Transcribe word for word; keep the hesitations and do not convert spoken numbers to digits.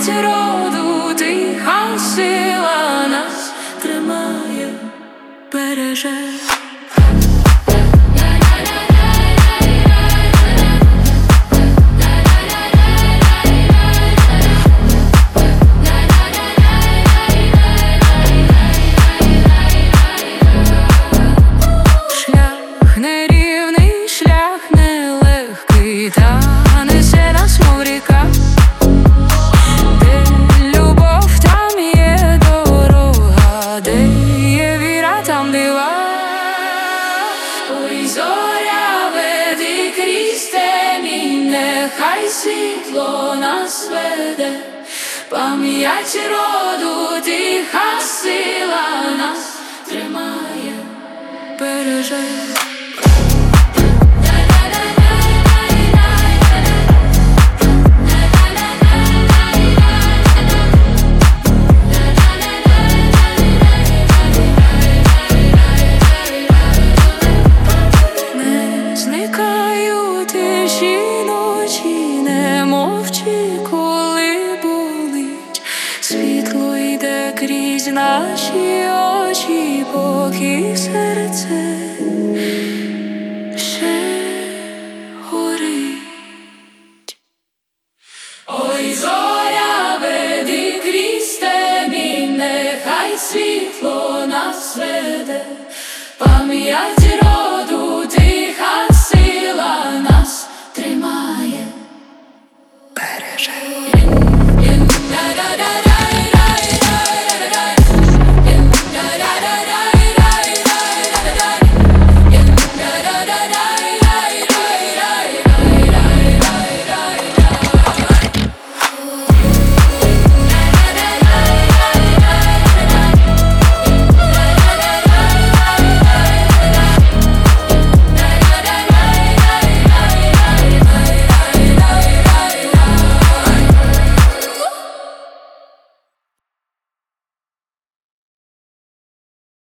пам'ять роду, тиха сила нас тримає, береже. Шлях нерівний, шлях нелегкий, та несе нас, мов ріка. Де любов, там є дорога, де є віра, там дива. Ой, зоря, веди крізь темінь, нехай світло нас веде. Пам'ять роду, тиха сила нас тримає, береже. Не зникай у тиші ночі, не мовчи, коли болить. Світло йде крізь наші очі, поки серце ще горить. Ой, зоря, веди крізь темінь, нехай світло нас веде. Пам'ять роду,